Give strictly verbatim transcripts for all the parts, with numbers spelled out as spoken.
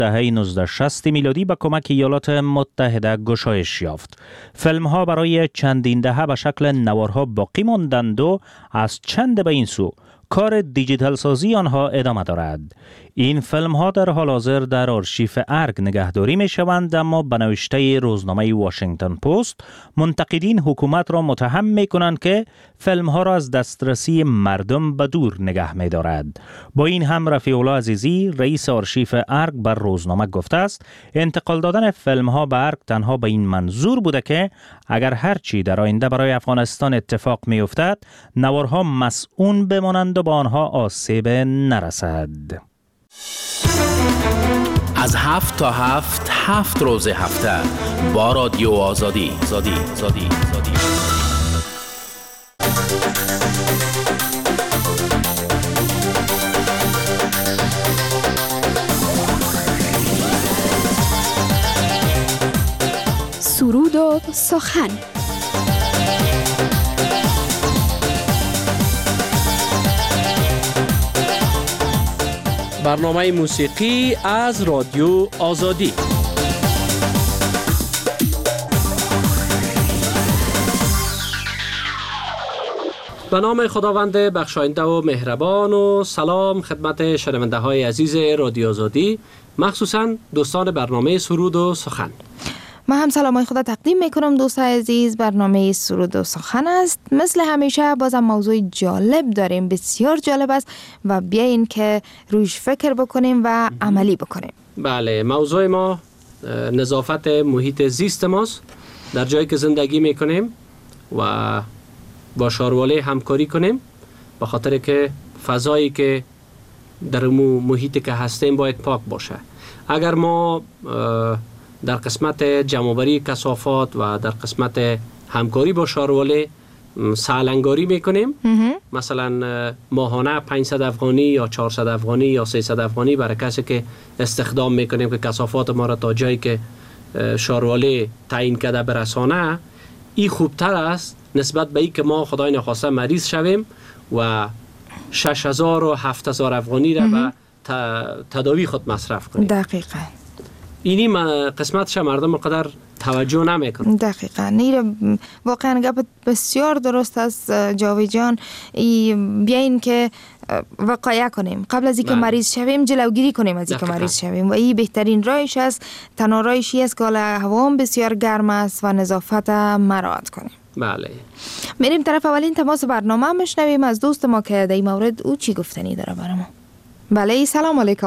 دهه نوزده شصت میلادی به کمک ایالات متحده گشایش یافت. فیلم ها برای چندین دهه به شکل نوارها باقی ماندند و از چند به این سو کار دیجیتال سازی آنها ادامه دارد. این فیلم ها در حال حاضر در آرشیف ارگ نگهداری می شوند، اما به نوشته روزنامه واشنگتن پست منتقدین حکومت را متهم می کنند که فیلم ها را از دسترسی مردم به دور نگه می دارد. با این هم رفیع الله عزیزی رئیس آرشیف ارگ بر روزنامه گفته است انتقال دادن فیلم ها به ارگ تنها به این منظور بوده که اگر هرچی در آینده برای افغانستان اتفاق می افتد نوارها مسئول بمانند و با آنها آسیب نرسد. از هفت تا هفت هفت روز هفته با رادیو آزادی زادی زادی زادی سرود و سخن. برنامه موسیقی از رادیو آزادی. به نام خداوند بخشاینده و مهربان و سلام خدمت شنونده های عزیز رادیو آزادی، مخصوصا دوستان برنامه سرود و سخن. ما هم سلامای خدا تقدیم میکنم دوستان عزیز. برنامه سرود و سخن است. مثل همیشه بازم موضوع جالب داریم، بسیار جالب است و بیاین که روش فکر بکنیم و عملی بکنیم. بله، موضوع ما نظافت محیط زیست ماست در جایی که زندگی میکنیم و با شارواله همکاری کنیم، به خاطر که فضایی که در محیطی که هستیم باید پاک باشه. اگر ما در قسمت جمع‌آوری کثافات و در قسمت همکاری با شارواله سالنگاری میکنیم، مثلا ماهانه پانصد افغانی یا چهارصد افغانی یا سیصد افغانی برای کسی که استخدام میکنیم که کثافات ما را تا جایی که شارواله تعیین کرده برسانه، این خوبتر است نسبت به این که ما خدای نخواسته مریض شویم و شش هزار و هفت هزار افغانی را به تداوی خود مصرف کنیم. دقیقاً اینی قسمتش مردم قدر توجه نمیکنن. دقیقاً این واقعا گپ بسیار درست است جاوید جان. بیاین که وقایع کنیم قبل از اینکه مریض شویم، جلوگیری کنیم از اینکه مریض شویم و این بهترین راهش است. تنها راهش است که هوا بسیار گرم است و نظافت مراعات کنیم. بله، میریم طرف اولین تماس برنامه میشنویم از دوست ما که در این مورد او چی گفتنی داره برامون. بله، سلام علیکم.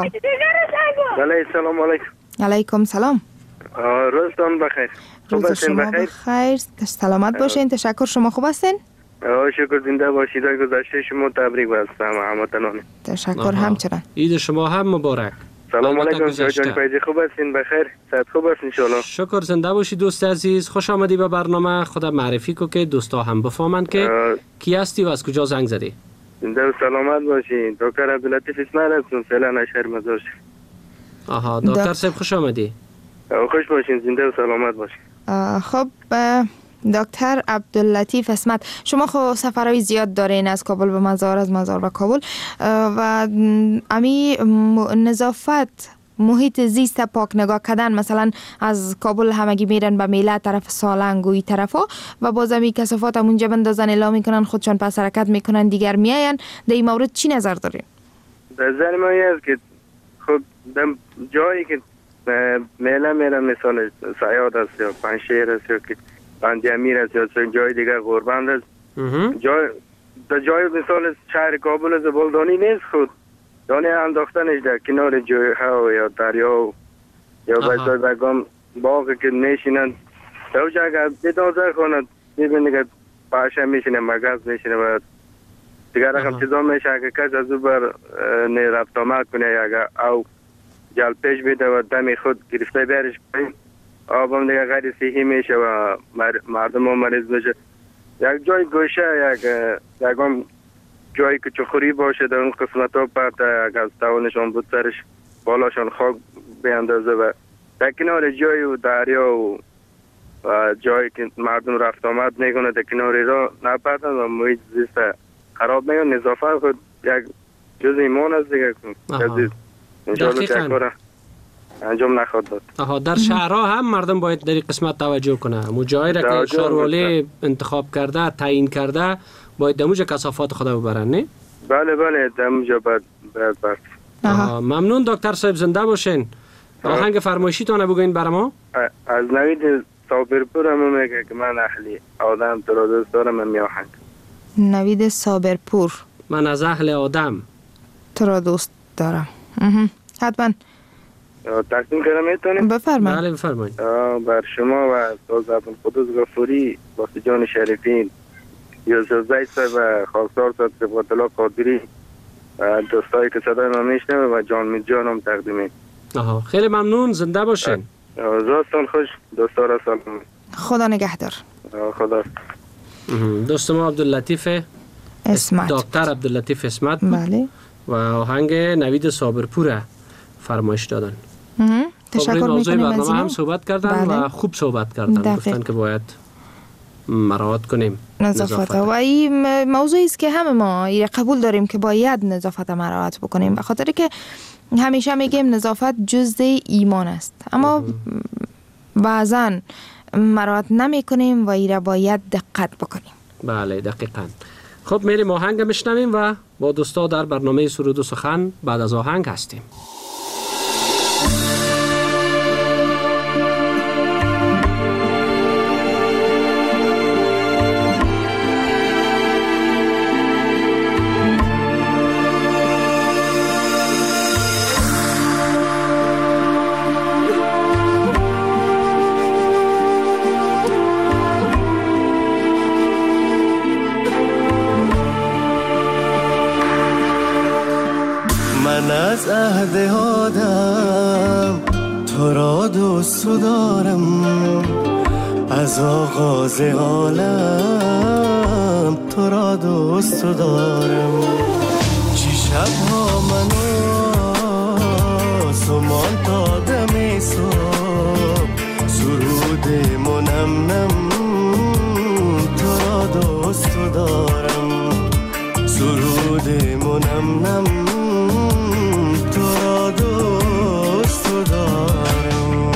بله، سلام علیکم. علیکم سلام. روزتان بخیر. روز شما بخیر. سلامت باشین. تشکر. شما خوب هستین؟ شکر، زنده باشید. گذشته شما تبریک بستم هموطنان. تشکر. همچنان عید شما هم مبارک. سلام علیکم. جان پیجی خوب هستین؟ بخیر؟ صحت خوب است ان شاء الله. شکر، زنده باشید دوست عزیز. خوش آمدی به برنامه. خدا معرفی کو که دوستا هم بفهمن که کی هستی و از کجا زنگ زدی. زنده و سلامت باشین. دکتر عبداللطیف اسماعیل هستم، فعلا شهر مزار. آها، دکتر صاحب خوش آمدی. خوش باشین، زنده و سلامت باشین. خب دکتر عبداللطیف اسمت، شما خب سفرهای زیاد دارین از کابل به مزار، از مزار به کابل و امی نظافت محیط زیست پاک نگاه کردن، مثلا از کابل همگی میرن به میله طرف سالنگ و این طرفا و باز امی کثافات همونجا بندازن اعلام میکنن خودشان پس حرکت میکنن دیگر میاین. در این مورد چی نظر دارین؟ در نظر ما است که خب در جایی که میله میره، مثال سیاد است یا پنشیر است یا که بندیامیر است یا جای دیگر غوربند است، جای در جای مثال شهر کابل زبالدانی نیست، خود دانه انداختنش در کنار جای ها یا دریا یا بچه بگم باقی که میشینند اوجه اگر بدازر کنند میبینی که پاشه میشینه، مگز میشینه و دیگر رقم چیزا میشه اگر کس از او بر رفت آمد کنه اگر او جل پیش بیده و دمی خود گرفته بیارش کنیم، آب هم دیگه غیر صحی میشه و مردم هم مریض میشه. یک جای گوشه یک یکم جایی که چخوری باشه در اون قسمت ها پرت اگر از توانشان بود سرش بالاشان خاک بیندازه و در کنار جای و دریا و, و جایی که مردم رفت آمد میکنه در کنار را نپردن و محیط زیست خراب میکنه. نظافت خود یک جز ایمان است دیگه. دقیقاً انجام نخواهد داد. آها، در شهرها هم مردم باید در این قسمت توجه کنه. مجایی را که توجه شهروالی انتخاب کرده، تعیین کرده، باید دموجه کسافات خدا ببرن، نه؟ بله بله دموجه باید باید برد. آها، ممنون دکتر صاحب، زنده باشین. آهنگ فرمایشی تانه بگوین برای ما. از نوید صابرپور هم میگه که من اهلی آدم تو را دوست دارم. من می آهنگ نوید صابرپور، من از اهل آدم تو را دوست دارم. اها. حتما تقدیم کنم میتونیم؟ بفرمایید. بله بفرمایید. بر شما و استاد عبدالقدوس غفوری، باسط جان شریفین، یوسف زید صاحب و خاکسار صاحب صفات الله قادری و دوستایی که صدای ما میشنوه و جان می جان هم تقدیمیم. آها، خیلی ممنون، زنده باشین. روزتون خوش دوستا را سلام. خدا نگهدار. خدا. دوست ما عبداللطیف اسمت، دکتر عبداللطیف اسمت. بله. و آهنگ نوید صابرپور فرمایش دادن. تشکر میکنیم از برنامه هم از صحبت کردن. بله. و خوب صحبت کردن. دقیق. گفتن که باید مراعات کنیم نظافت و این موضوعی است که همه ما قبول داریم که باید نظافت مراعات بکنیم، به خاطر که همیشه میگیم نظافت جزء ایمان است، اما بعضا مراعات نمی کنیم و این باید دقت بکنیم. بله دقیقاً. خب میریم آهنگ میشنویم و با دوستا در برنامه سرود و سخن بعد از آهنگ هستیم. من از عهد آدم تو را دوست دارم، از آغاز عالم تو را دوست دارم. چی شبها منو سمان تا دم صبح سرود منم نم تو را دوست دارم، سرود منم نم تو را دوست دارم.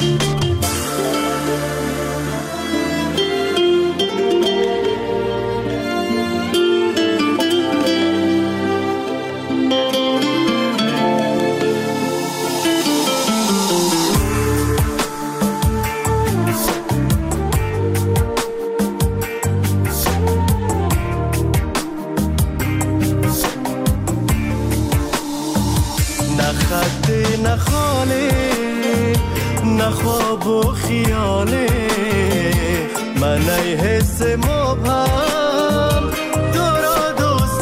خواب و خیاله من ای حس مبهم تو را دوست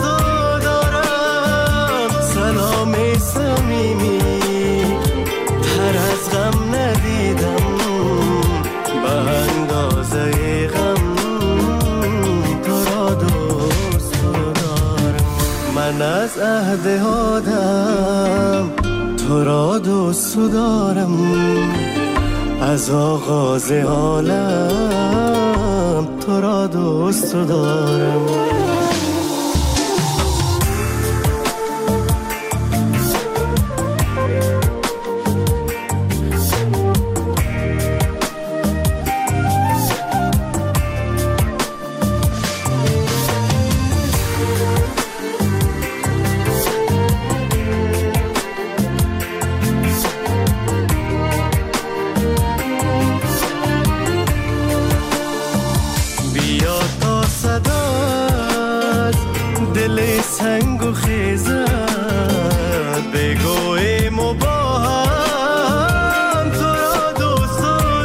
دارم. سلام صمیمی تر از غم ندیدم، به اندازه غم تو را دوست دارم. من از عهد آدم تو را دوست دارم، از آغاز عالم تو را دوست دارم. سنگ و خیزد بگویم و با هم تو را دوست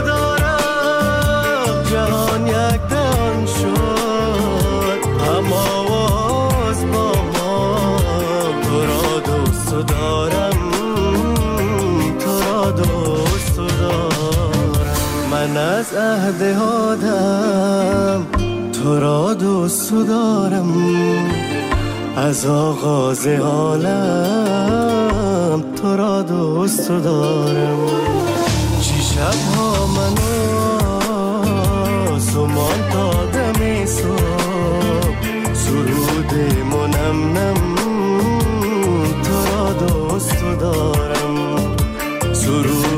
دارم. جهان یک دان شد هم آواز با ما تو را دوست دارم، تو را دوست دارم. من از عهد آدم تو را دوست دارم، از آغاز عالم تو را دوست دارم. چی شبها منو سمان تا دم صبح سرود منم نم تو را دوست دارم، سرود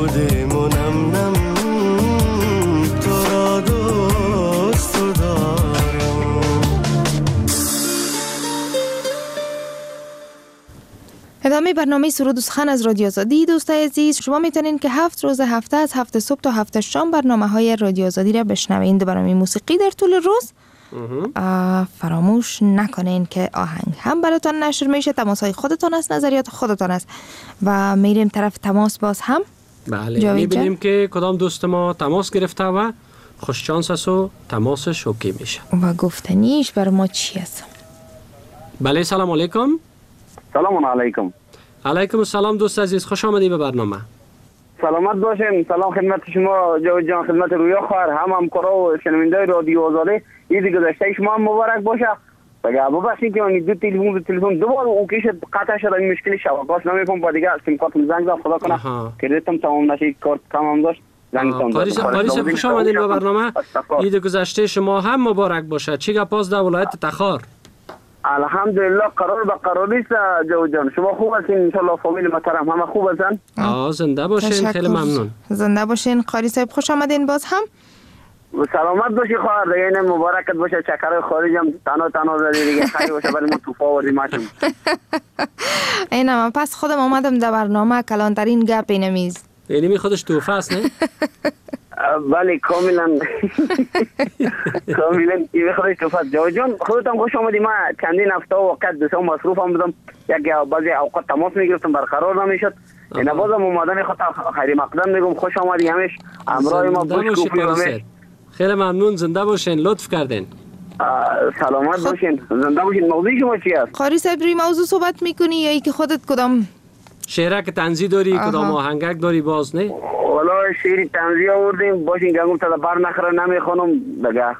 ادامه برنامه سرود و سخن از رادیو آزادی. دوستای عزیز، شما میتونین که هفت روز هفته از هفت صبح تا هفت شام برنامه های رادیو آزادی را بشنوین. برنامه موسیقی در طول روز فراموش نکنین که آهنگ هم براتون نشر میشه، تماس های خودتان است، نظریات خودتان است و میریم طرف تماس. باز هم بله میبینیم که کدام دوست ما تماس گرفته و خوش شانس است و تماسش اوکی میشه و گفتنیش بر ما چی است. بله سلام علیکم. سلام علیکم. علیکم السلام دوست عزیز، خوش آمدی به برنامه. سلامت باشین. سلام خدمت شما جاوید جان، خدمت رویا خواهر، هم همکارا و شنوندگان رادیو آزادی. عید گذشته شما هم مبارک باشه. بگه ببخشید که من دو تلفن به تلفن دو بار اوکی شد، قطع شد. این مشکلی شبکه‌اش نمی‌فهم. با دیگه سیم کارتم زنگ زد، خدا کنه کردیتم تمام نشه، کارت کم داشت زنگ زدم. قاریس قاریس خوش آمدید به برنامه. عید گذشته شما هم مبارک باشه. چی گپاس در ولایت تخار؟ الحمدلله قرار به قراری است جاوید جان. شما خوب هستین؟ ان شاء الله فامیل محترم همه خوب هستن؟ آه زنده باشین. خیلی ممنون. زنده باشین قاری صاحب، خوش آمدین. باز هم سلامت باشی خواهر، دیگه این مبارکت باشه. چکرای خارج هم تنها تنها زدی دیگه، خیلی باشه. ولی ما توفا آوردیم ماشم. اینم پس خودم اومدم در برنامه کلانترین گپ اینمیز. یعنی خودش توفه است نه؟ بله کاملا کاملا این خودش توفه است. جاوید جان خودتم خوش آمدی. ما چندین هفته وقت دو مصروفم بودم، یک بعضی اوقات تماس میگرفتم برقرار نمیشد. اینا بازم اومدن خود خیلی مقدم میگم خوش آمدی همیش همراه ما باش. خیلی ممنون، زنده باشین، لطف کردین. سلامت باشین، زنده باشین. موضوع شما چی است؟ قاری صاحب روی موضوع صحبت میکنی یا ای که خودت کدام شعره که تنزی داری، کدام آهنگک داری باز نه؟ والا شعری تنزی آوردیم باشین که گفتم تا بر نخره نمیخونم دیگه.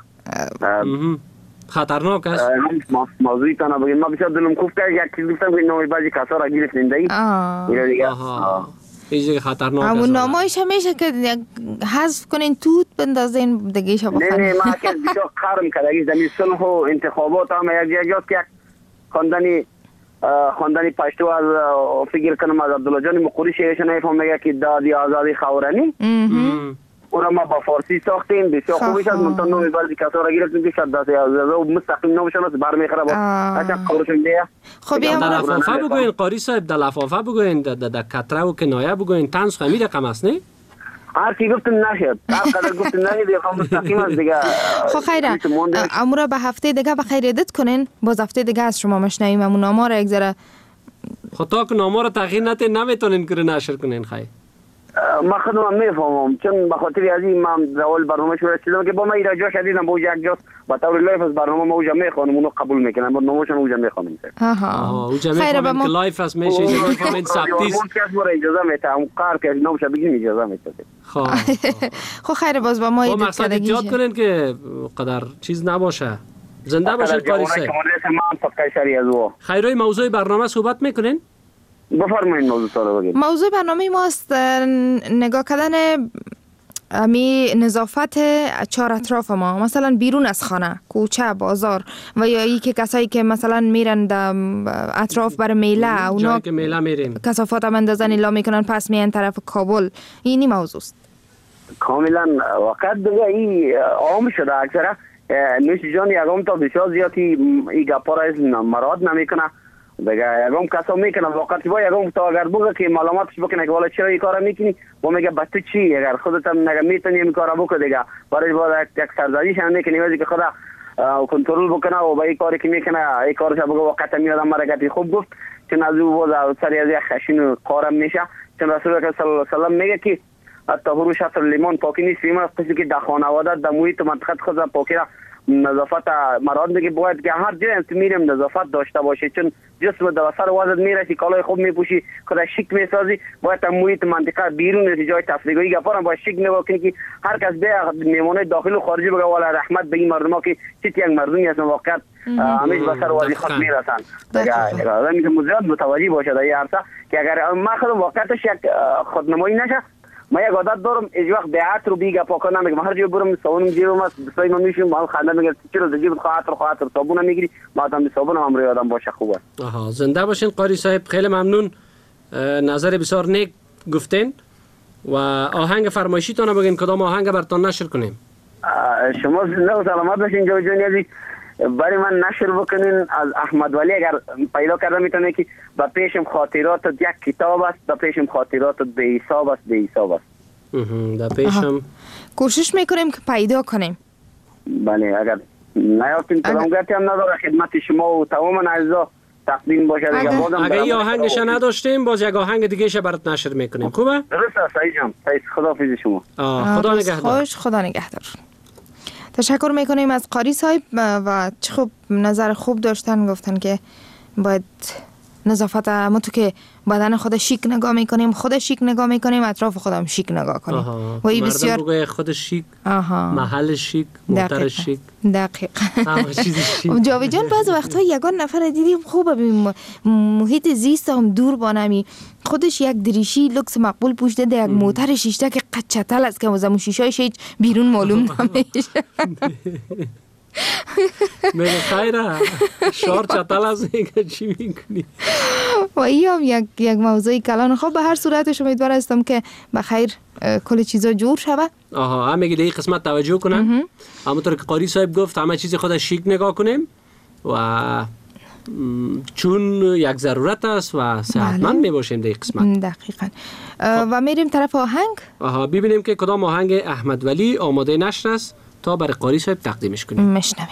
خطرناک است. موضوعی تا نبگیم. ما بسیار دلم خوب کرد یک چیز گفتم که نامی بعضی کسا را گرفتیم دیگه. اینه دیگه. چیزی خطرناک است. همون نامایش همیشه که حذف کنین توت بندازین دیگه شو بخورین. نه نه ما که بسیار خرم کردگی زمین صلح و انتخابات هم یک جاست که خواندنی خواندنی پشتو از فکر کنم از عبدالله جان مقوری شعرش نمیفهم میگه که دادی آزادی خاورانی. اون ما با فارسی ساختیم بسیار خوبیش از منتها نومی بعضی کسا را گرفتیم که شد دادی آزادی مستقیم نوشن است بر میخره با اچھا قورشون دیگه. خب در لفافه بگوین قاری صاحب، در لفافه بگوین، در کتره و کنایه بگوین، طنز خمی رقم است نه؟ هر کی گفتم نشد، هر قدر گفتم نشد دیگه مستقیم است دیگه. خب خیره امورا به هفته دیگه بخیر ادت کنین، باز هفته دیگه از شما مشنویم. امون نامه را یک ذره خطا که نامه را تغییر ندین نمیتونین که نشر کنین. خیر ما خودم میفهمم چون به خاطر از این من اول برنامه شروع کردم که با ما ایرجا شدیدم با یک جاست با طور لایف از برنامه ما اوجا میخوانم اونو قبول میکنم با نامه‌شون اوجا میخوانم. آها اوجا میخوانم که لایف است میشه میفهمید ثبتیست. ممکن است برای اجازه میتم کار که نامش بگیم اجازه میتم. خب خب خیر باز با ما ایدت مقصد ایجاد کنین که قدر چیز نباشه. زنده باشین قاری صاحب. خیرای موضوع برنامه صحبت میکنین؟ بفرمایید موضوع سوال بگید. موضوع برنامه ماست نگاه کردن امی نظافت چهار اطراف ما، مثلا بیرون از خانه، کوچه، بازار و یا ای که کسایی که مثلا میرن اطراف بر میله، اونا که میله میرین کثافات هم اندازن الا میکنن پس میان طرف کابل. اینی موضوع است. کاملا وقت دیگه این عام شده اکثر نوش جان یکم تا بسیار زیادی این گپا را از مراد نمیکنه دیگه. یکم کسا میکنه وقتی با یکم تا اگر بگه که معلوماتش بکنه که والا چرا این کارا میکنی با میگه با تو چی اگر خودت هم نگه میتونی این کارا بکنه دیگه برای باید یک سرزنش هم میکنی وقتی که خدا کنترل بکنه و با این کاری که میکنه این کارش بگه وقت میادم مرگتی خوب گفت چون از او باز سری از یک خشین کارم میشه. چون رسول الله صلی الله علیه و سلم میگه که الطهور شطر لیمان پاکی نیست ایمان کسی که در خانواده در محیط منطقه خود پاکی را نظافت مراد میگه باید که هر جای انت میریم نظافت داشته باشه چون جسم در سر وزن میرسی کالای خوب میپوشی خود شیک میسازی باید در محیط منطقه بیرون جای تفریحی گپارم باید شیک نگاه کنی که هر کس به میمونه داخل و خارجی بگه والا رحمت به این مردما که چه یک مردمی هستن واقعا همیش به سر وزن خود میرسن دیگه آدمی که مزیاد متوجه باشه در این عرصه که اگر ما خودم واقعتش یک خودنمایی نشه. ما یک عادت دارم از وقت بیعت رو بیگه پاکا نمیگم هر جای برم صابون جیبم است بسای ما میشیم ما خنده میگه چرا در جیب خاطر خاطر صابون میگیری بعد هم صابون هم روی آدم باشه خوبه. آها زنده باشین قاری صاحب، خیلی ممنون، نظر بسیار نیک گفتین و آهنگ فرمایشیتون بگین کدام آهنگ براتون نشر کنیم. شما زنده و سلامت باشین جای جان عزیز. برای من نشر بکنین از احمد ولی اگر پیدا کرده میتونه که با پیشم خاطراتت یک کتاب است، با پیشم خاطراتت به حساب است، به حساب است. در پیشم کوشش میکنیم که پیدا کنیم. بله اگر نیافتین کلامگرتی هم نداره خدمت شما و تمام عزیزا تقدیم باشه. اگر, اگر این آهنگش نداشتیم باز یک آهنگ دیگه ش برات نشر میکنیم. خوبه؟ درسته سعید جان. خداحافظ شما. خدا نگهدار. خوش خدا نگهدار. تشکر میکنیم از قاری صاحب و چه خوب نظر خوب داشتن، گفتن که باید نظافت ما تو که بدن خود شیک نگاه میکنیم، خود شیک نگاه میکنیم، اطراف خودم شیک نگاه کنیم. آها. و این بسیار بگوی خود شیک، آها. محل شیک، موتر شیک. دقیق. جاوی جان بعض وقتا یگان نفر دیدیم خوبه محیط زیست هم دور بانمی خودش یک دریشی لکس مقبول پوشیده ده یک موتر شیشته که قچتل است که مزمون شیشایش هیچ بیرون معلوم نمیشه. میگه خیره شار چطل از اینکه چی میکنی و این هم یک, یک موضوعی کلان. خب به هر صورتش امیدوار هستم که بخیر کل چیزا جور شود. آها هم میگه این قسمت توجه کنن. همونطور که قاری صاحب گفت همه چیز خود شیک نگاه کنیم و چون یک ضرورت است و صحتمند میباشیم در این قسمت. دقیقاً. و میریم طرف آهنگ. آها ببینیم که کدام آهنگ احمد ولی آماده نشر است تا برای قاری صاحب تقدیمش کنیم. مشنویم.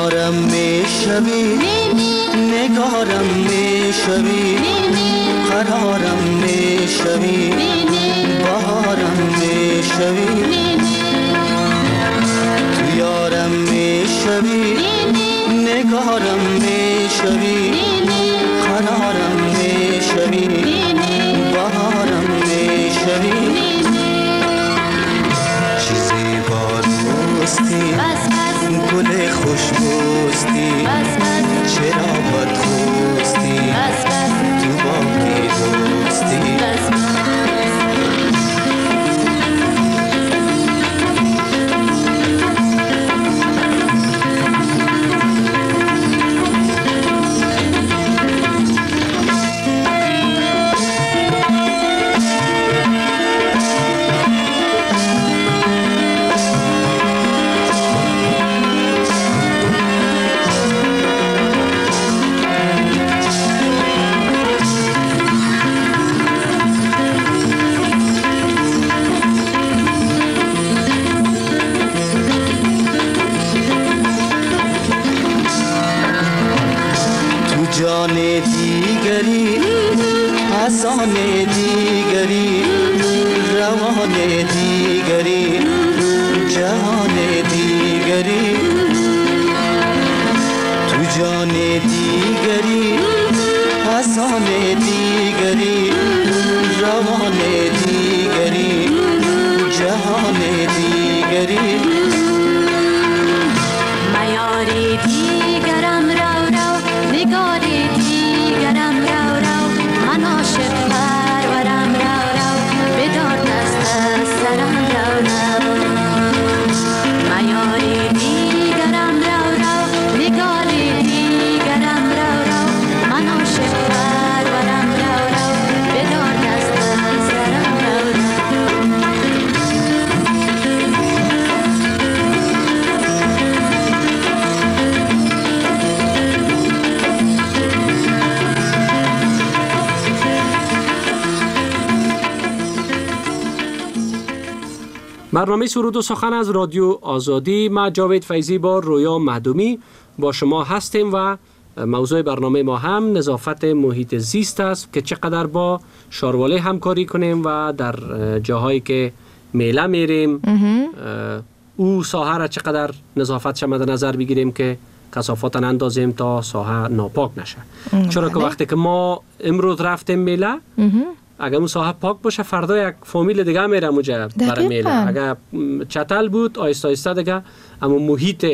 یارم میشوی نگارم میشوی قرارم میشوی بهارم میشوی تو یارم میشوی نگارم میشوی قرارم میشوی بهارم میشوی چیزی با دوستی گل خوشبوستی چرا بدخواستی تو باقی دوستی جان دیگری حسان دیگری روان دیگری جهان دیگری تو جان دیگری حسان دیگری روان دیگری جهان دیگری میاری دیگرم رو رو نگار دیگرم رو رو من عاشق پرورم رو رو بدار دست از سرم رو رو میاری دیگرم رو رو نگار دیگرم رو رو من عاشق پرورم رو رو بدار دست از سرم رو رو برنامه سرود و سخن از رادیو آزادی. ما جاوید فیضی با رویا مهدومی با شما هستیم و موضوع برنامه ما هم نظافت محیط زیست است که چقدر با شارواله همکاری کنیم و در جاهایی که میله میریم او ساحه را چقدر نظافتش مد نظر بگیریم که کثافات نندازیم تا ساحه ناپاک نشه. چرا که وقتی که ما امروز رفتیم میله اگر اون ساحه پاک باشه فردا یک فامیل دیگه میره اونجا برای میله. اگر چتل بود آیسته آیسته دیگه اما محیط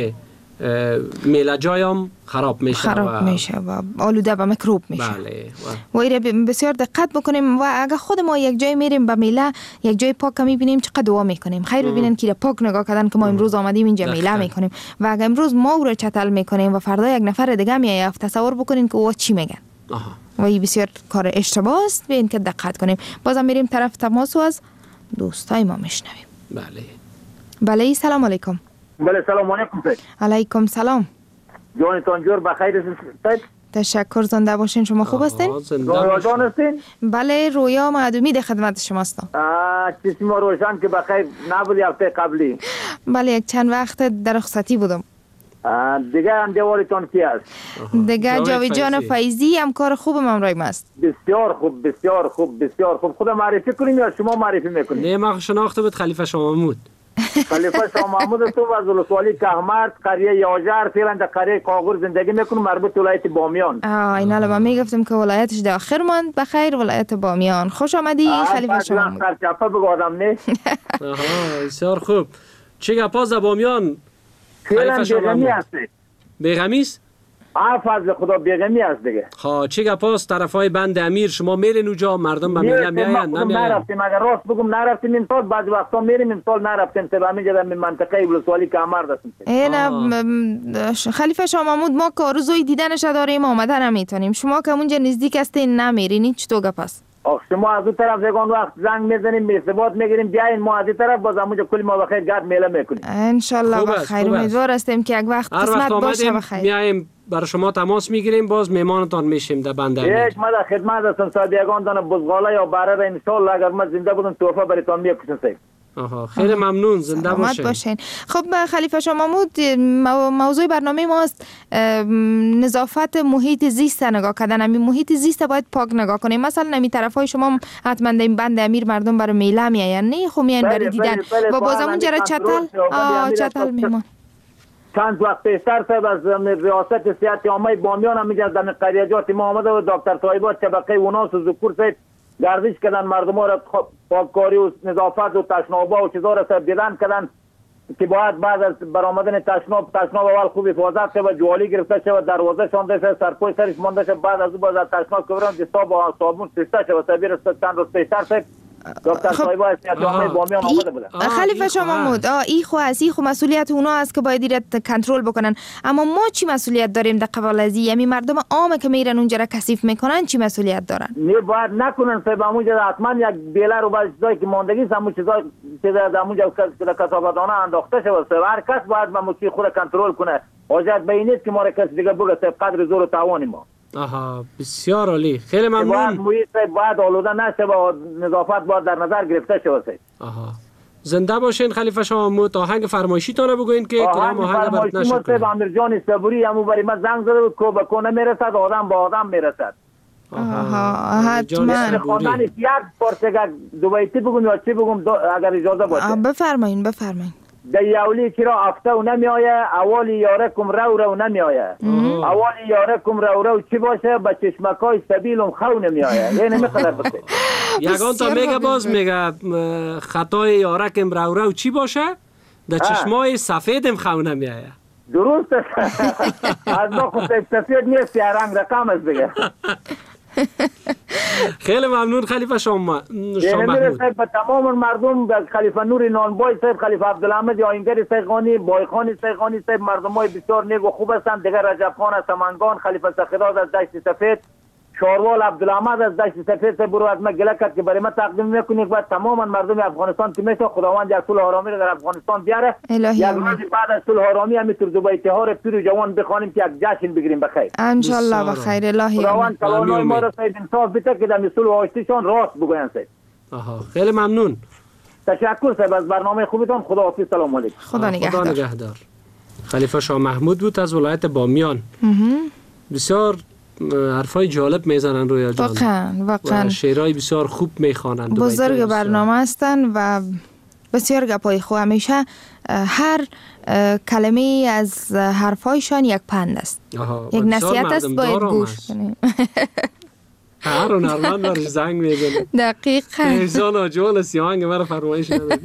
میله جای هم خراب میشه خراب و میشه و آلوده به میکروب میشه. بله و ایره بسیار دقت بکنیم و اگر خود ما یک جای میریم به میله یک جای پاک میبینیم چقدر دعا میکنیم خیر ببینن که پاک نگاه کردن که ما امروز آمدیم اینجا میله میکنیم و اگر امروز ما او رو چتل میکنیم و فردا یک نفر دیگه میاد تصور بکنین که او چی میگن. آها. و این بسیار کار اشتباه است به این که دقت کنیم. بازم میریم طرف تماس و از دوستای ما میشنویم. بله بله سلام علیکم. بله سلام علیکم. علیکم سلام. جانتان جور بخیر هستید؟ تشکر زنده باشین. شما خوب هستین؟ رویا جان هستین؟ بله رویا مهدومی در خدمت شما هستم. چیزی ما روشن که بخیر نبودی هفته قبلی. بله یک چند وقت در رخصتی بودم. دیگه هم دیواریتان کی است؟ دیگه جاوید جان فیضی هم کار خوبم همراهیم است. بسیار خوب بسیار خوب بسیار خوب. خود معرفی کنیم یا شما معرفی میکنید؟ نه ما شناخته بود خلیفه شاه محمود. خلیفه شاه محمود تو از ولسوالی کهمرد قریه یاجر فعلا در قریه کاغور زندگی میکنم مربوط ولایت بامیان. آه اینا لما میگفتم که ولایتش در آخر ماند بخیر ولایت بامیان. خوش آمدی خلیفه شاه محمود. آه چپا بگو آدم نه. آها بسیار خوب. چه گپاز در بامیان؟ فعلا بیغمی هستی. بیغمی است؟ آه فضل خدا بیغمی هست دیگه. خب چه گپاست طرفای بند امیر شما میرین اونجا مردم به میگن میاین نمیاین؟ نرفتیم اگر راست بگم نرفتیم این سال بعضی وقتا میریم این سال نرفتیم تو همین جدا من منطقه ولسوالی کهمرد هستیم. اینا خلیفه شاه محمود ما که آرزوی دیدنش داریم آمده نمیتونیم. شما که اونجا نزدیک هستین نمیرین این چطور گپ است؟ آخ شما از اون طرف یگان وقت زنگ میزنیم ارتباط میگیریم بیاین ما از این طرف باز اونجا کلی ما بخیر گرد میله میکنیم ان شاء الله بخیر. امیدوار هستیم که یک وقت قسمت باشه بخیر. میایم برای شما تماس میگیریم باز میمانتان میشیم در بنده امیر. یک ما در خدمت هستم صاحب یگان دانه بزغاله یا بره ان شاء الله اگر ما زنده بودم توفه براتون میکشم صاحب. آها خیلی ممنون، زنده باشین. باشین. خب خلیفه شاه محمود، موضوع برنامه ماست نظافت محیط زیست نگاه کردن. همین محیط زیست باید پاک نگاه کنیم. مثلا نمی طرفای شما حتما این بند امیر مردم برای میله میاین، نه خب میاین برای دیدن. با بازمون جره چتل آه چتل میمان. چند وقت پیشتر صاحب از ریاست صحت عامه بامیان هم میگه در قریجات ما آمده و دکتر طایبات طبقه اوناس و ذکور صاحب گردش کردن، مردم ها را پاککاری و نظافت و تشنابا و چیزا را صاحب دیدن کردن که باید بعد از برآمدن تشناب تشناب اول خوب حفاظت شود، جوالی گرفته شود، دروازه شانده شود، سرپوش سرش مانده شود، بعد از او باید تشناب کبران دستا با صابون شسته شود. صاحب رسد چند روز پیشتر صاحب دکتر طایبا از صحت عامه بامیان آمده بودن. خلیفه شاه محمود، ای خو از ای خو مسئولیت اونا است که باید ایرت کنترل بکنن، اما ما چی مسئولیت داریم در قبال از این؟ یعنی مردم عام که میرن اونجا را کثیف میکنن چی مسئولیت دارن؟ نه باید نکنن صاحب. اونجا حتما یک بیله رو بعضی چیزایی که ماندگی است همون چیزا که در اونجا کثافتانه انداخته شود. صاحب هر کس باید مموچی خود کنترل کنه. حاجت به این نیست که ما را کسی دیگه بگه صاحب قدر زور و توان ما. آها بسیار عالی، خیلی ممنون. باید محیط باید آلوده نشه و نظافت باید در نظر گرفته شود. آها زنده باشین خلیفه شاه محمود. آهنگ فرمایشی تانه بگوین که کدام آهنگ برات نشد کنه. امیر جان صبوری همو برای من زنگ زده بود که به کنه میرسد، آدم با آدم میرسد. آها حتما خواندن یک پارچه دوبایتی بگم یا چی بگم اگر اجازه باشه؟ بفرمایین بفرمایین. در یولی چرا افته و نمیایه، اولی یارکم رو رو نمیایه. اولی یارکم رو رو چی باشه؟ به چشمکای سبیلم خو نمیایه. یعنی میخواد باشه. یگان تا میگه باز میگه خطای یارکم رو رو چی باشه؟ در چشمای سفیدم خو نمیایه. درست است. از ما خود سفید نیست، یه رنگ رقم است دیگه. خیلی ممنون خلیفه شاه محمود. به تمام مردم، خلیفه نور نانبای صاحب، خلیفه عبدالحمید آینگر سیغانی، بایخان سیغانی صاحب، مردمای بسیار نیک و خوب هستند. دیگر رجب خان از سمنگان، خلیفه سخیراز از دشت سفید، شاروال عبدالحمید از دشت سفید صاحب برو از ما گله کرد که برای ما تقدیم میکنید. بعد تمام مردم افغانستان که میشه خداوند یک صلح آرامی رو در افغانستان بیاره. یک روز بعد از صلح آرامی همینطور دوباره اتحاد پیر و جوان بخوانیم که یک جشن بگیریم بخیر. ان شاء الله بخیر. الهی خداوند کلانای ما را صاحب انصاف بده که در صلح و آشتیشان راست بگوین صاحب. آها خیلی ممنون. تشکر صاحب از برنامه خوبتون. خداحافظ. سلام علیکم. خدا نگهدار. خدا نگهدار. خلیفه شاه محمود بود از ولایت بامیان. بسیار حرفای جالب میزنن روی جان. واقعا واقعا. شعرهای بسیار خوب میخوانند. بزرگ برنامه هستن و بسیار گپای خوب. همیشه هر کلمه از حرفایشان یک پند است. یک نصیحت است، باید گوش کنیم. هر هنرمند برش زنگ میزنه. دقیقاً. ایزان آجوال سیاهنگ مرا فرمایش ندادی.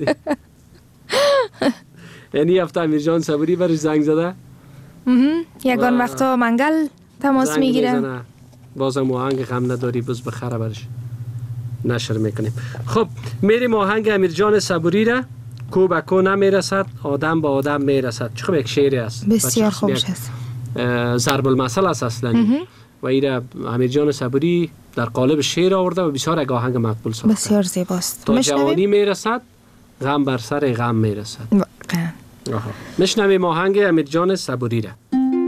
یعنی هفته امیر جان صبوری برش زنگ زده؟ یگان وقتا منگل تماس میگیره. بازم آهنگ غم نداری بز بخره برش نشر میکنیم. خب میریم آهنگ امیر جان صبوری را کو به کو نمیرسد آدم با آدم میرسد. چه خب یک شعری است بسیار خوبش است. ضرب المثل است اصلا و ایره امیر جان صبوری در قالب شعر آورده و بسیار یک آهنگ مقبول ساخته. بسیار زیباست. تا جوانی میرسد غم بر سر غم میرسد. واقعا. میشنویم آهنگ امیر جان صبوری را.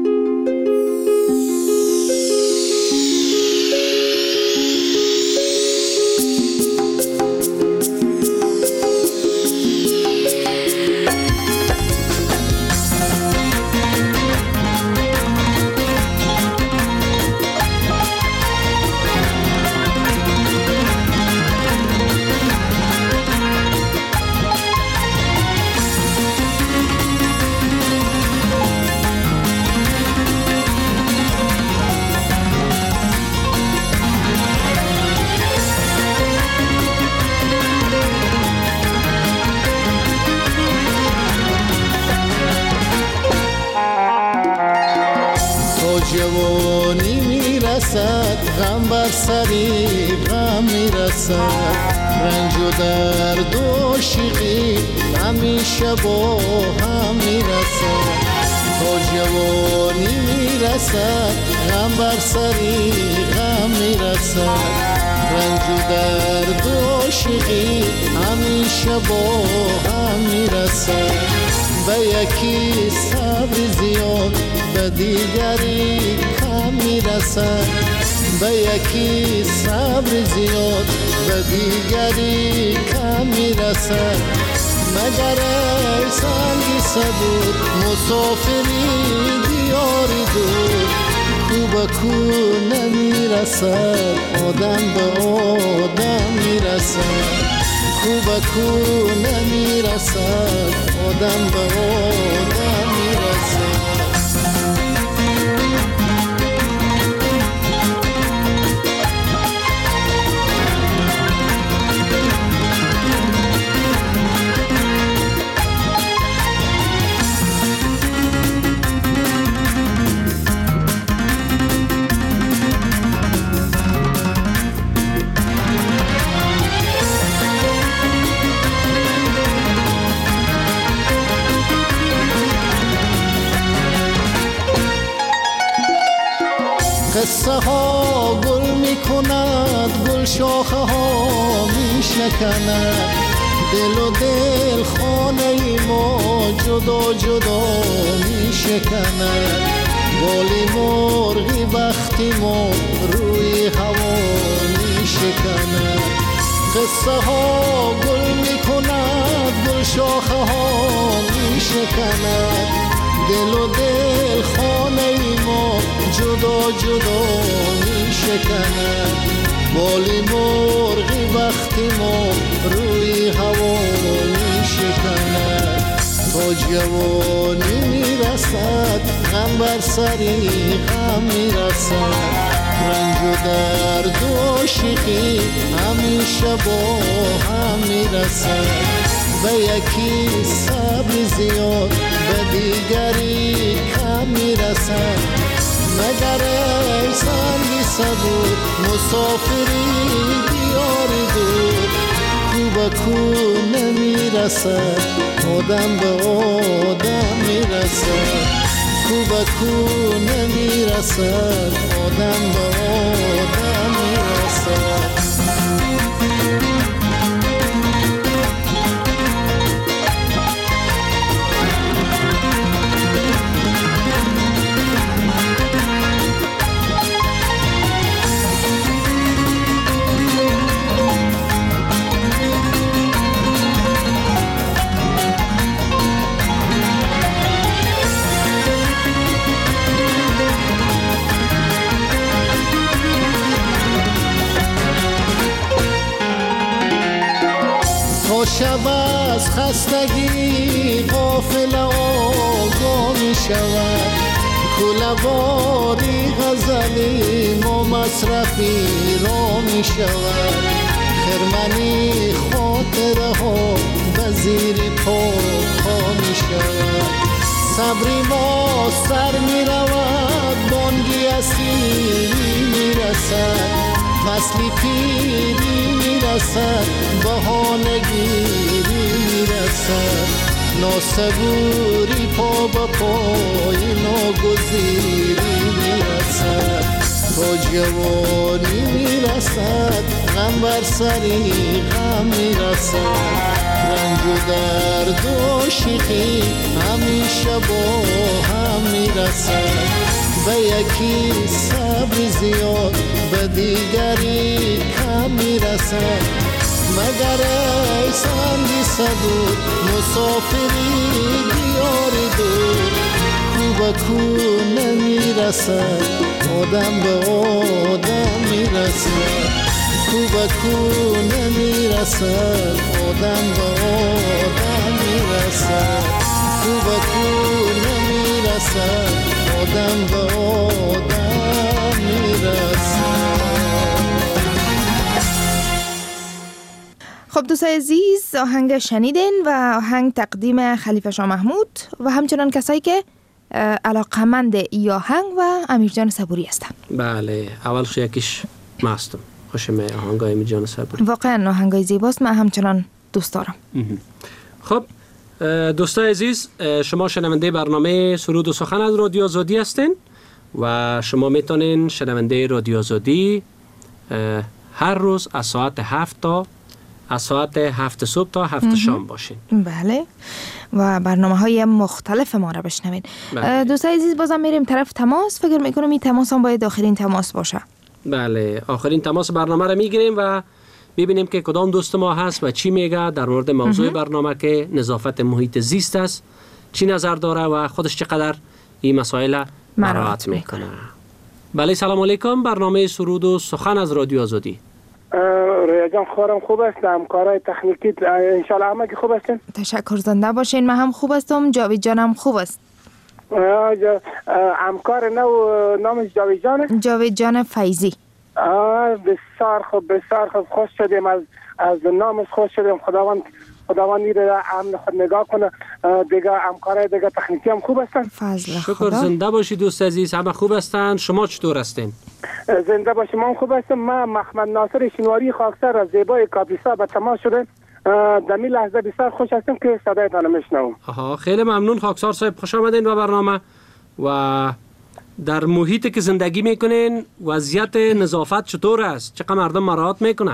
جوانی میرسد غم بر سری غم میرسد، رنج و درد و عاشقی همیشه با هم میرسد. تا جوانی میرسد غم بر سری غم میرسد، رنج و درد و عاشقی همیشه با هم میرسد. به یکی صبر زیاد به دیگری کم میرسد، به یکی صبر زیاد به دیگری کم میرسد. مگر ای سنگی صبور مسافری دیاری دور کو به کو نمیرسد آدم به آدم میرسد کو به کو نمیرسد آدم به آدم میرسد قصه ها گل می کند گل شاخه ها می شکند دل و دل خانه ما جدا جدا می شکند بالی مرغی وقتی ما روی هوا می شکند قصه ها گل می کند گل شاخه ها می شکند دل و دل خانه ما جدا جدا می شکند بالی مرغی وقتی ما روی هوا می شکند تا جوانی می رسد غم بر سری غم می رسد رنج و درد و عاشقی همیشه با هم می رسد به یکی صبر زیاد به دیگری کم میرسد مگر ای سنگی صبور مسافری دیاری دور کو به کو نمیرسد آدم به آدم میرسد کو به کو نمیرسد آدم به آدم میرسد شب از خستگی غافل آگاه می شود کله‌واری غزلی ما مصرفی را می شود خرمنی خاطره ها به زیر پا می شود صبری ما سر می رود بانگی اسیری می رسد فصلی پیری می رسد بهانگیری می رسد ناسبوری پا با پای ناگزیری می رسد تا جوانی می رسد غم بر سری غم می رسد رنج و درد و عاشقی همیشه با هم می رسد به یکی صبر زیاد به دیگری کم می رسد مگر ای سنگی صبور مسافری دیاری دور کو به کو نمی رسد آدم به آدم می رسد کو به کو نمی رسد آدم به آدم می رسد کو به کو نمی رسد آدم به آدم می رسد. خب دوستای عزیز آهنگ شنیدین و آهنگ تقدیم خلیفه شاه محمود و همچنان کسایی که علاقمند ای آهنگ و امیر جان صبوری هستن. بله اولش یکیش ما هستم خوشم آهنگ امیر جان صبوری واقعا آهنگای زیباست من همچنان دوست دارم. خب دوستای عزیز شما شنونده برنامه سرود و سخن از رادیو آزادی هستین و شما میتونین شنونده رادیو آزادی هر روز از ساعت هفت تا از ساعت هفت صبح تا هفت شام باشین. بله و برنامه های مختلف ما را بشنوین. بله. دوستای عزیز بازم میریم طرف تماس. فکر میکنم این تماس هم باید آخرین تماس باشه. بله آخرین تماس برنامه را میگیریم و ببینیم که کدام دوست ما هست و چی میگه در مورد موضوع برنامه که نظافت محیط زیست است، چی نظر داره و خودش چقدر این مسائل مراعات میکنه. بله سلام علیکم، برنامه سرود و سخن از رادیو آزادی. رویا جان خورم خوب است، همکارای تکنیکی انشالله همه که خوب هستین. تشکر، زنده باشین. من هم خوب هستم، جاوید جانم خوب است. همکار نو نامش جاوید جانه؟ جاوید جان فیضی. بسیار خوب بسیار خوب، خوش شدیم از از نامش خوش شدیم. خداوند خداوند میره امن خود نگاه کنه. دیگه همکارای دیگه تکنیکی هم خوب هستن. فضل شکر خدا. زنده باشی دوست عزیز، همه خوب هستن. شما چطور هستین؟ زنده باشی، من خوب هستم. من محمد ناصر شینواری خاکسار از زیبای کاپیسا به تماس شده. در این لحظه بسیار خوش هستم که صدایتان میشنوم. آها، خیلی ممنون خاکسار صاحب، خوش آمدین به برنامه. و در محیطی که زندگی میکنین وضعیت نظافت چطور است؟ چقدر مردم مراعات میکنن؟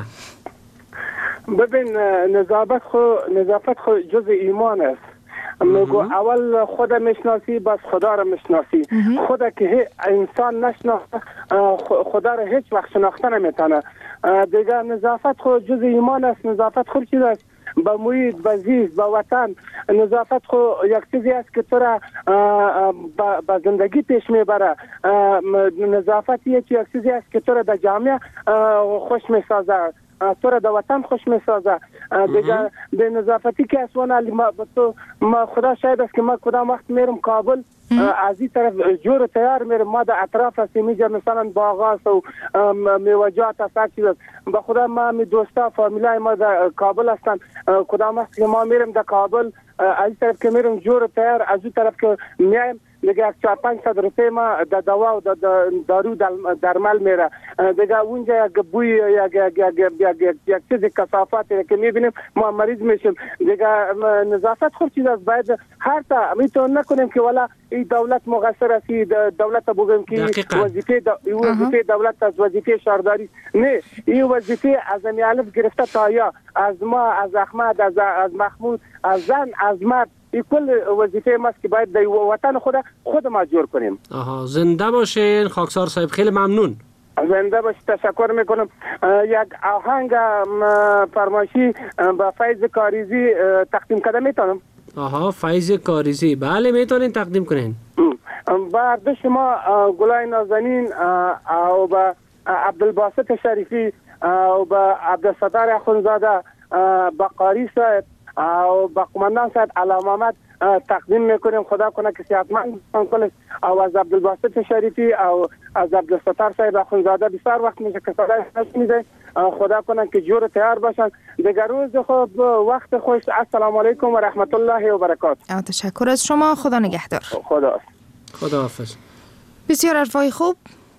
ببین نظافت خو نظافت خو جز ایمان است. میگو اول خود میشناسی بس خدا را میشناسی. خدا که انسان نشناخته خدا را هیچ وقت شناخته نمیتونه. دیگه نظافت خو جز ایمان است. نظافت خو چیز است؟ با محیط، با زیست، با وطن. نظافت خو یک چیزی است که تو را با زندگی پیش میبره. نظافت یک چیزی است که تو را در جامعه خوش میسازه، تو را در وطن خوش میسازه. دیگه به نظافتی که اسوان علی ما, ما خدا شاید است که ما کدام وقت میرم کابل از این طرف جور تیار میرم، ما در اطراف هستیم اینجا مثلا باغاست و میوجات هست هر چیز است. با خدا ما می دوستا فامیلای ما در کابل هستن. کدام وقت که ما میرم در کابل از این طرف که میرم جور تیار، از این طرف که میایم دیگه چهار پنج صد روپیه ما در دوا و در دارو درمل میره. دیگه اونجا یک بوی یک یک یک یک یک چیز کثافاتی که میبینیم ما مریض میشیم. دیگه نظافت خوب چیز است. باید هر تا میتون نکنیم که والا این دولت مقصر است، دولت بگیم که وظیفه وظیفه دولت از وظیفه شهرداری نه، این وظیفه از امیالف گرفته تا یا از ما، از احمد، از از محمود، از زن، از مرد، این کل وظیفه ماست که باید در وطن خود خود ما جور کنیم. آها، زنده باشین خاکسار صاحب، خیلی ممنون. زنده باشی، تشکر میکنم. یک آهنگ فرمایشی با فیض کاریزی تقدیم کده میتونم؟ آها، فیض کاریزی، بله میتونین تقدیم کنین. با دو شما گلای نازنین و با عبدالباسط شریفی و با عبدالستار اخونزاده، با قاری صاحب و با قماندان صاحب علام آمد تقدیم میکنیم. خدا کنه که صحتمند کنه. او از عبدالباسط شریفی او از عبدالستار صاحب اخونزاده بسیار وقت میشه که صدای نشنیده. خدا کنه که جور تیار باشن. دیگر روز خوب، وقت خوش. السلام علیکم و رحمت الله و برکاته. تشکر از شما، خدا نگهدار. خدا خدا حافظ. بسیار حرفای خوب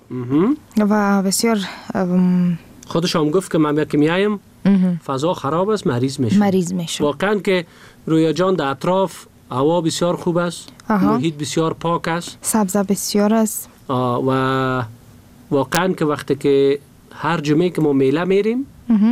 و بسیار خودش هم گفت که من که میایم فضا خراب است، مریض میشه. مریض میشه. واقعا که رویا جان در اطراف هوا بسیار خوب است، آها. محیط بسیار پاک است، سبزه بسیار است و واقعا که وقتی که هر جمعه که ما میله میریم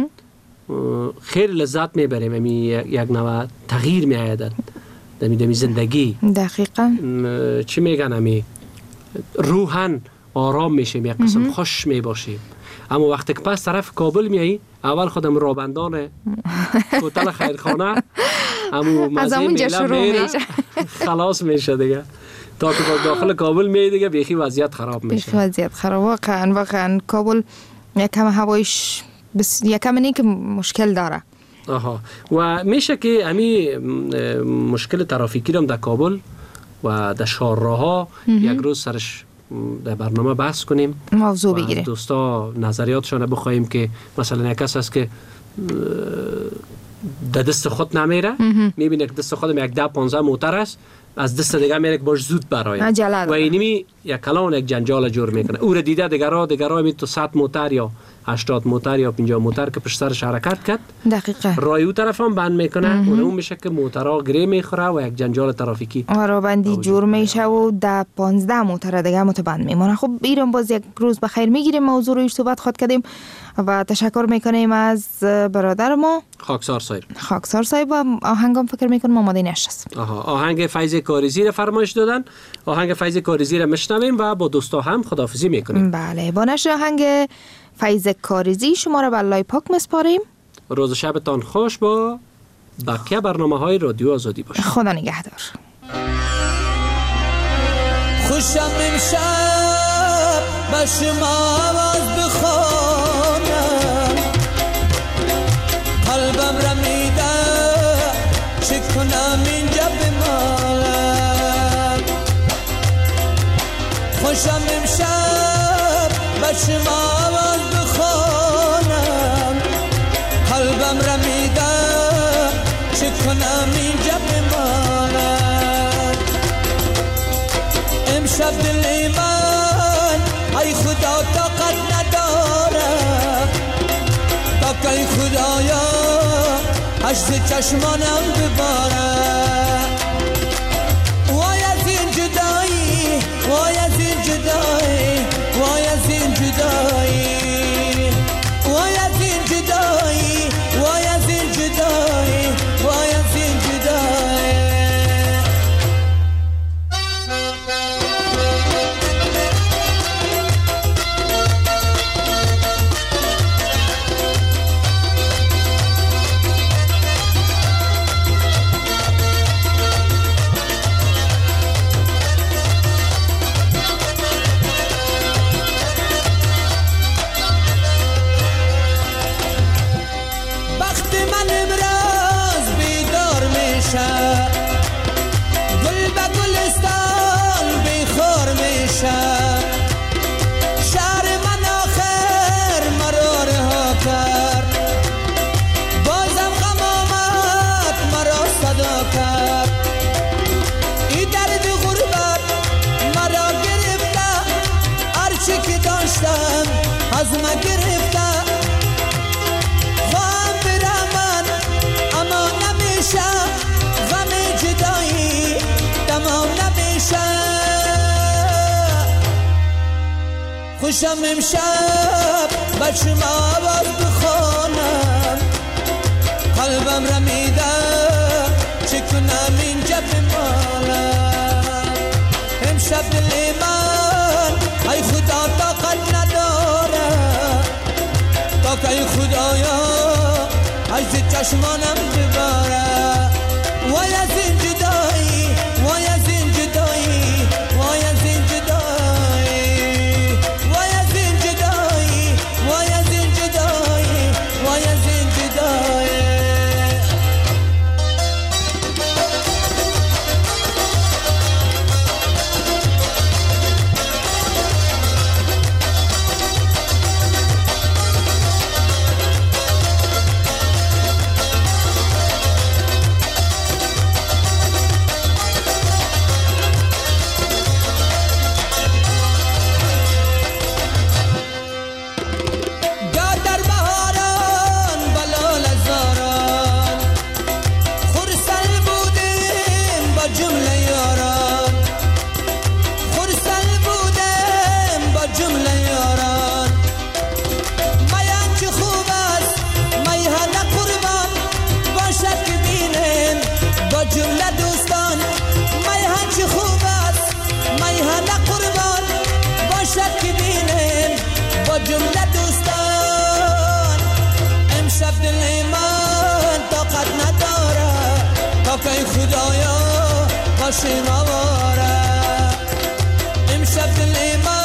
خیلی لذت میبریم. امی یک نوع تغییر میآید دمی دمی زندگی. دقیقاً چی میگن، امی روحاً آرام میشیم، یک قسم خوش میباشیم. اما وقتی که پس طرف کابل میایی، اول خودم رابندان هتل خیرخانه امو مزه میله میره خلاص میشه دیگه. تا که داخل کابل میایی دیگه بیخی وضعیت خراب میشه. بیخی وضعیت خراب. واقعا واقعا کابل یکم هوایش بس یکم اینی که مشکل داره. آها، و میشه که امی مشکل ترافیکی رو در کابل و در شهرها یک روز سرش در برنامه بحث کنیم، موضوع بگیریم، دوستا نظریاتشان بخوایم که مثلا یک کس هست که در دست خود نمیره، میبینه که دست خودم یک ده پانزده موتر است، از دست دیگه میره که باش زود براید و اینمی یک کلان یک جنجال جور میکنه. او را دیده دیگرها دیگرها می تو صد موتر یا هشتاد موتر یا پنجاه موتر که پشت سرش حرکت کرد، دقیقاً رای او طرف هم بند میکنه و اون میشه که موترها گری میخوره و یک جنجال ترافیکی و را بندی جور میشه و ده پانزده موتر دیگه متبند میمونه. خب ایران باز یک روز بخیر میگیریم، موضوع روی صحبت خود کردیم و تشکر میکنیم از برادر ما خاکسار صاحب. خاکسار صاحب و آهنگم فکر میکنم آماده نشست. آها، آهنگ فیض کاریزی را فرمایش دادن. آهنگ فیض کاریزی را میشنویم و با دوستا هم خداحافظی میکنیم. بله، با نشر آهنگ فیض کاریزی شما را به الله پاک میسپاریم. روز شبتان خوش با بقیه برنامه های رادیو آزادی باشه. خدا نگهدار. خوشم امشب به شما آواز بخوانم، قلبم رمیده چه کنم اینجا بمالم. خوشم امشب به شما آواز بخوانم، قلبم رمیده چه کنم اینجا بمالم. امشب دل من ای خدا طاقت نداره، تا که ای خدایا اشک چشمانم بباره. وای از این جدایی، وای از این جدایی، وای از این جدایی، وای از این جدایی، وای از این جدایی، وای از این جدایی. گل به گلستان بیخار میشه، شهر من آخر مرا رها کرد، بازم غم آمد مرا صدا کرد. این درد غربت مرا گرفته، هرچی که داشتم از من گرفته. خواهم برم من اما نمیشه، غم جدایی تمام نمیشه. خوشم امشب به شما آواز بخوانم، قلبم رمیده چه کنم اینجا بمالم. امشب دل من ای خدا طاقت نداره، تا که ای خدایا از چشمانم بباره. وای از این جدایی، وای از این جدایی، وای از این جدایی، وای از این جدایی، وای از این جدایی، وای از این جدایی. جمله دوستان میهن چه خوب است، میهن قربان باشد که بینیم با جمله دوستان. امشب دل من طاقت نداره، تا که خدایا باشیم آواره. امشب دل من